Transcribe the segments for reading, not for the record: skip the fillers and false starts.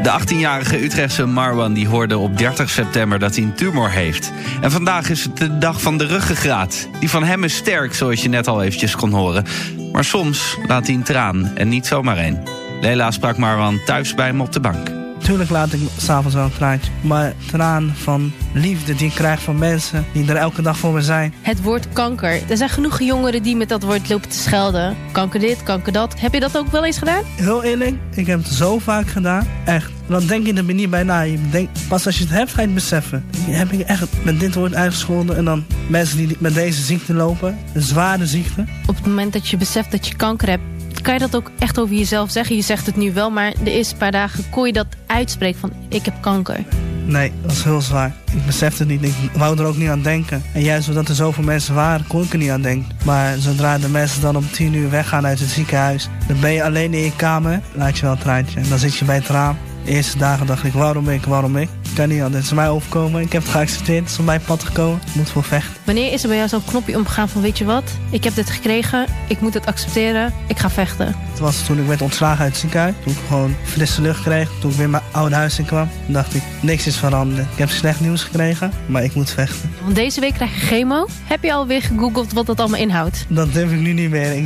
De 18-jarige Utrechtse Marwan die hoorde op 30 september dat hij een tumor heeft. En vandaag is het de dag van de ruggengraat. Die van hem is sterk, zoals je net al eventjes kon horen. Maar soms laat hij een traan en niet zomaar één. Leila sprak Marwan thuis bij hem op de bank. Tuurlijk laat ik s'avonds wel een traantje. Maar traan van liefde die ik krijg van mensen die er elke dag voor me zijn. Het woord kanker. Er zijn genoeg jongeren die met dat woord lopen te schelden. Kanker dit, kanker dat. Heb je dat ook wel eens gedaan? Heel eerlijk, ik heb het zo vaak gedaan. Echt. Dan denk je er niet bij na. Je denkt, pas als je het hebt, ga je het beseffen. Heb ik echt met dit woord uitgescholden. En dan mensen die met deze ziekte lopen. Een zware ziekte. Op het moment dat je beseft dat je kanker hebt, kan je dat ook echt over jezelf zeggen? Je zegt het nu wel, maar de eerste paar dagen kon je dat uitspreken van ik heb kanker. Nee, dat was heel zwaar. Ik besefte het niet. Ik wou er ook niet aan denken. En juist omdat er zoveel mensen waren, kon ik er niet aan denken. Maar zodra de mensen dan om 10 uur weggaan uit het ziekenhuis, dan ben je alleen in je kamer, laat je wel een traantje. En dan zit je bij het raam. De eerste dagen dacht ik, waarom ik? Ik kan niet anders. Het is mij overkomen. Ik heb het geaccepteerd. Het is op mijn pad gekomen. Ik moet voor vechten. Wanneer is er bij jou zo'n knopje omgegaan van weet je wat? Ik heb dit gekregen. Ik moet het accepteren. Ik ga vechten. Het was toen ik werd ontslagen uit het ziekenhuis. Toen ik gewoon frisse lucht kreeg. Toen ik weer mijn oude huis in kwam. Toen dacht ik, niks is veranderd. Ik heb slecht nieuws gekregen. Maar ik moet vechten. Want deze week krijg je chemo. Heb je alweer gegoogeld wat dat allemaal inhoudt? Dat durf ik nu niet meer.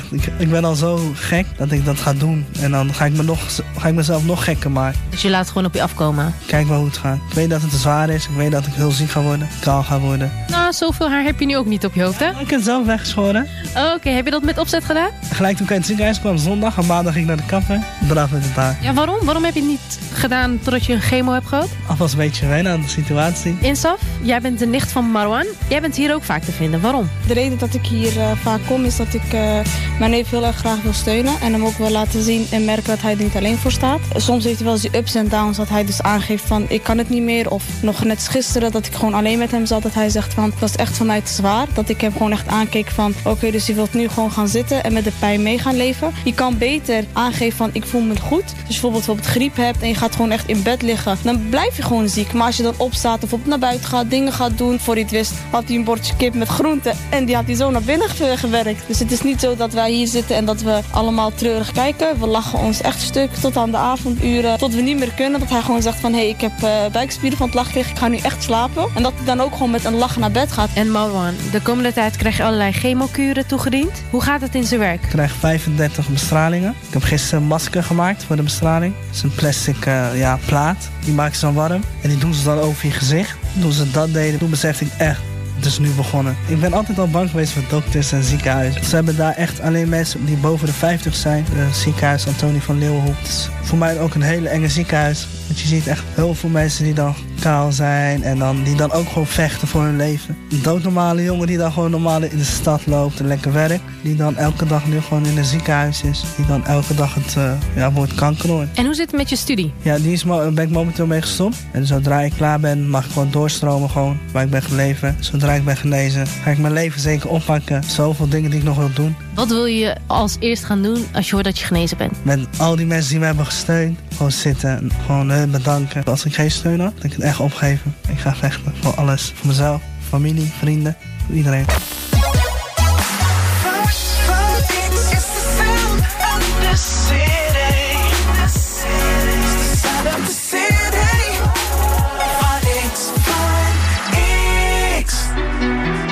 Ik ben al zo gek dat ik dat ga doen. En dan ga ik mezelf nog gekker maken. Dus je laat het gewoon op je afkomen? Kijk wel hoe het gaat. Ik weet dat het te zwaar is. Ik weet dat ik heel ziek ga worden. Kaal ga worden. Nou, zoveel haar heb je nu ook niet op je hoofd, hè? Ik heb het zelf weggeschoren. Oké, heb je dat met opzet gedaan? Gelijk toen ik uit het ziekenhuis kwam, zondag en maandag ging ik naar de kapper. Eraf met het haar. Ja, waarom? Waarom heb je het niet gedaan totdat je een chemo hebt gehad? Alvast een beetje wennen aan de situatie. Insaf, jij bent de nicht van Marwan. Jij bent hier ook vaak te vinden. Waarom? De reden dat ik hier vaak kom is dat ik mijn neef heel erg graag wil steunen. En hem ook wil laten zien en merken dat hij er niet alleen voor staat. Soms heeft hij wel eens die ups en downs dat hij dus aangeeft van ik kan het niet meer. Of nog net gisteren dat ik gewoon alleen met hem zat. Dat hij zegt van het was echt van mij te zwaar. Dat ik hem gewoon echt aankeek van oké, dus je wilt nu gewoon gaan zitten en met de pijn mee gaan leven. Je kan beter aangeven van ik voel me goed. Dus je bijvoorbeeld griep hebt en je gaat gewoon echt in bed liggen. Dan blijf je gewoon ziek. Maar als je dan opstaat of op naar buiten gaat, dingen gaat doen. Voor je het wist had hij een bordje kip met groenten. En die had hij zo naar binnen gewerkt. Dus het is niet zo dat wij hier zitten en dat we allemaal treurig kijken. We lachen ons echt stuk tot aan de avonduren. Tot we niet meer kunnen. Dat hij gewoon zegt van ik heb buikspieren van het lachen gekregen. Ik ga nu echt slapen. En dat hij dan ook gewoon met een lach naar bed gaat. En Marwan, de komende tijd krijg je allerlei chemokuren toegediend. Hoe gaat het in zijn werk? Ik krijg 35 bestralingen. Ik heb gisteren een masker gemaakt voor de bestraling. Het is een plastic plaat. Die maken ze dan warm. En die doen ze dan over je gezicht. Toen ze dat deden, toen besefte ik echt, het is nu begonnen. Ik ben altijd al bang geweest voor dokters en ziekenhuizen. Ze hebben daar echt alleen mensen die boven de 50 zijn. Het ziekenhuis Antonie van Leeuwenhoek. Het is voor mij ook een hele enge ziekenhuis. Want je ziet echt heel veel mensen die dan kaal zijn. En die dan ook gewoon vechten voor hun leven. Een doodnormale jongen die dan gewoon normaal in de stad loopt en lekker werkt. Die dan elke dag nu gewoon in een ziekenhuis is. Die dan elke dag het woord kanker hoort. En hoe zit het met je studie? Ja, ben ik momenteel mee gestopt. En zodra ik klaar ben, mag ik gewoon doorstromen gewoon waar ik ben gebleven. Zodra ik ben genezen, ga ik mijn leven zeker oppakken. Zoveel dingen die ik nog wil doen. Wat wil je als eerst gaan doen als je hoort dat je genezen bent? Met al die mensen die me hebben gesteund. Gewoon zitten en gewoon hun bedanken. Als ik geen steun had, dan ik het echt opgeven. Ik ga vechten voor alles. Voor mezelf, familie, vrienden, voor iedereen.